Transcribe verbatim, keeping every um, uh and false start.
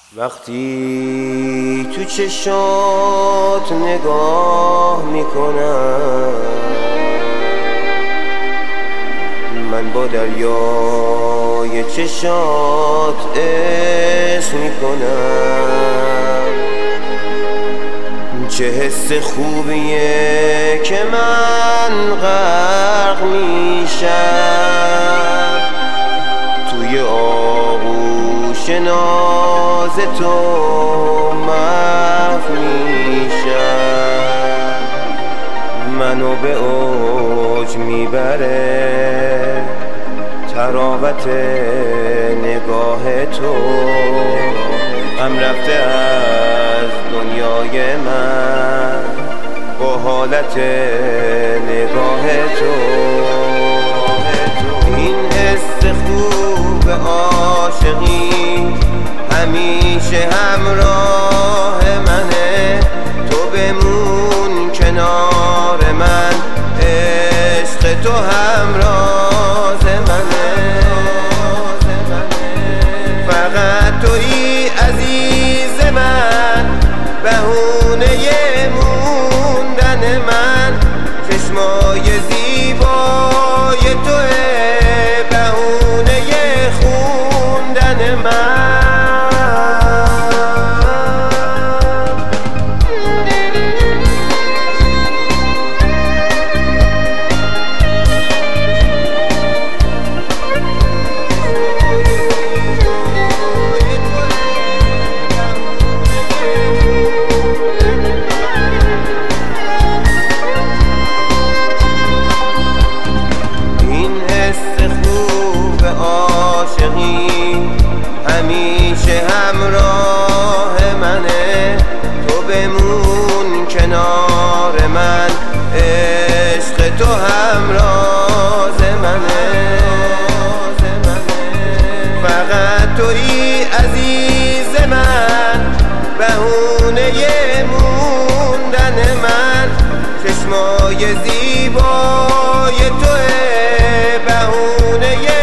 وقتی تو چشات نگاه میکنم، من با دریای چشات عشق میکنم. چه حس خوبیه که من غرق میشم توی آغوش ناز تو، محو میشم. منو به اوج میبره تراوت نگاه تو، غم رفته از دنیای من با حالت نگاه تو. این حس خوب عاشقی همیشه همراه منه، تو بمون کنار من، عشق تو همراز منه. فقط تویی عزیز من، بهونه موندن من، چشمای زیبای توه بهونه خوندن من. همیشه همراه منه، تو بمون کنار من، عشق تو همراز منه. فقط تویی عزیز من، بهونه موندن من، چشمای زیبای توه بهونه